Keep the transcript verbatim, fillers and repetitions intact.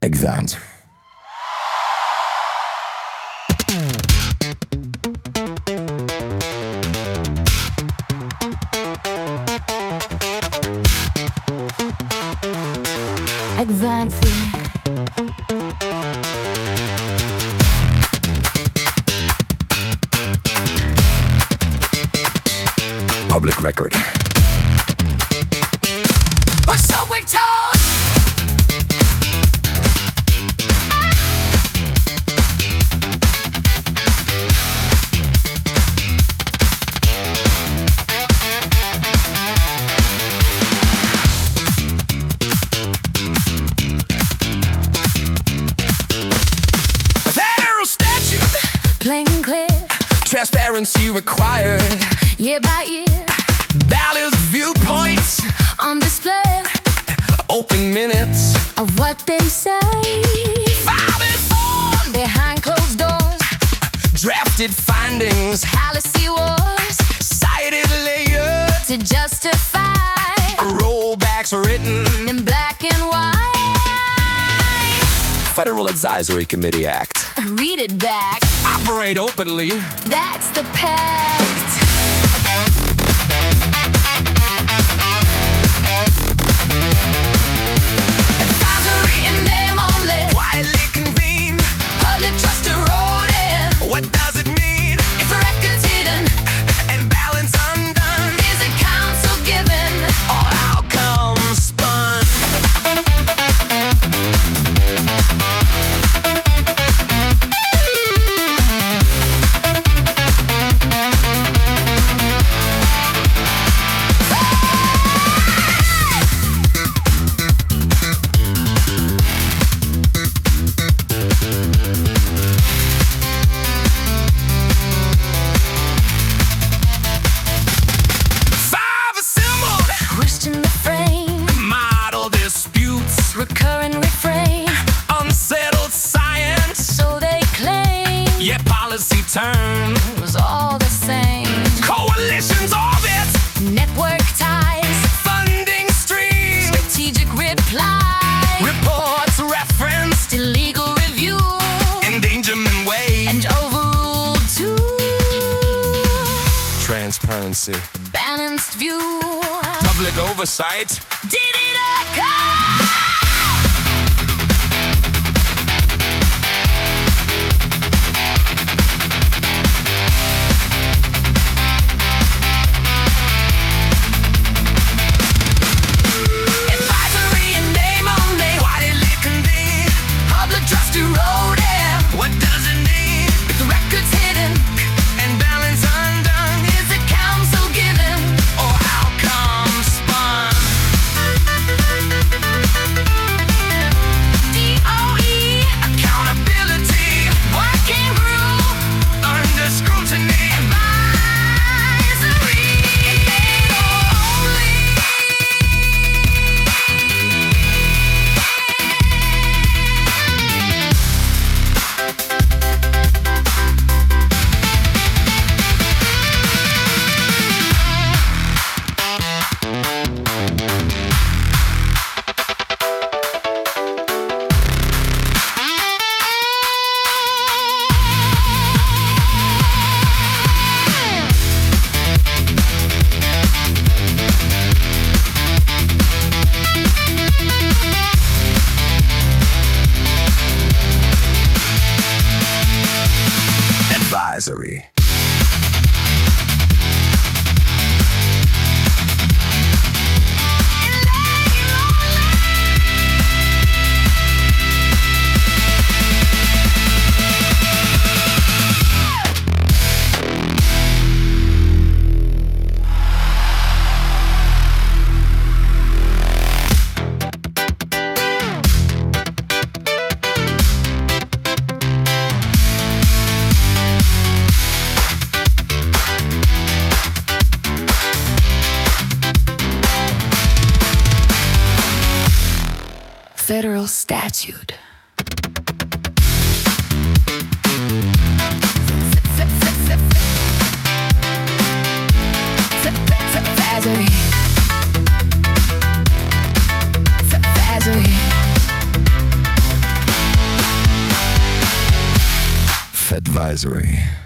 Exams. Exams. Public record. Or so we're told. Federal statute, Plain and clear, transparency required. year by year, Ballots, viewpoints, on display open minutes. of what they say. Filed informed, Behind closed doors, drafted findings, policy wars cited layers, to justify rollbacks written. in black and white. Federal Advisory Committee Act. Read it back, Operate openly. that's the pact. Advisory in name only, Quietly convene. public trust eroded. What does it mean? If the record's hidden, And balance undone. is a counsel given? All outcomes spun. Five assembled. Question the frame, Model disputes. recurring refrain, Unsettled science. so they claim Yet policy turn. it was all the same. Coalitions orbit. Network ties, Funding stream. strategic reply, Reports referenced. illegal review, Endangerment wage. and overruled too. Transparency. Balanced view, Public oversight. did it occur? Advisory in name only, Quietly convene. public trust eroded. What does it mean? If the record's hidden, And balance undone. is a counsel given? Or outcomes spun. D O E, Accountability. working group, Under scrutiny. advisory in name only. Advisory. Federal statute. Advisory. Advisory. Advisory.